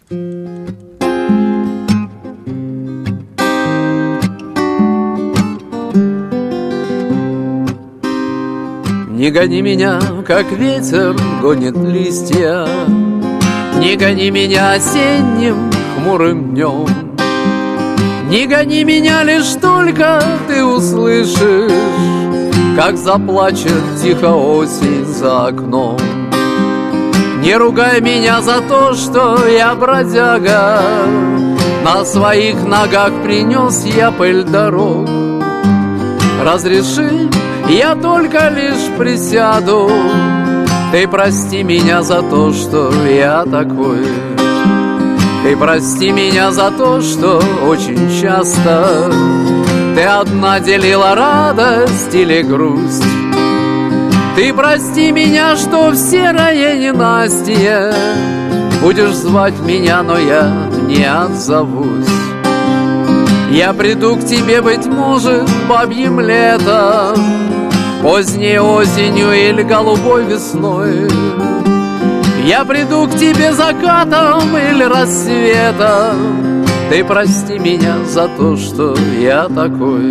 Не гони меня, как ветер гонит листья, не гони меня осенним хмурым днем. Не гони меня, лишь только ты услышишь, как заплачет тихо осень за окном. Не ругай меня за то, что я бродяга, на своих ногах принес я пыль дорог. Разреши, я только лишь присяду, ты прости меня за то, что я такой. Ты прости меня за то, что очень часто ты одна делила радость или грусть. Ты прости меня, что в серое ненастье будешь звать меня, но я не отзовусь. Я приду к тебе, быть может, бабьим летом, поздней осенью или голубой весной. Я приду к тебе закатом или рассветом, ты прости меня за то, что я такой.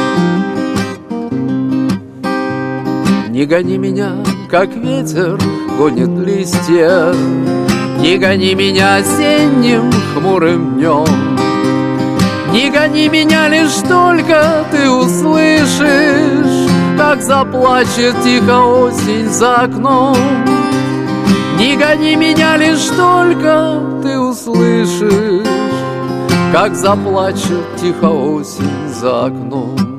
Не гони меня, как ветер гонит листья, не гони меня осенним хмурым днем. Не гони меня, лишь только ты услышишь, как заплачет тихо осень за окном. Не гони меня, лишь только ты услышишь, как заплачет тихо осень за окном.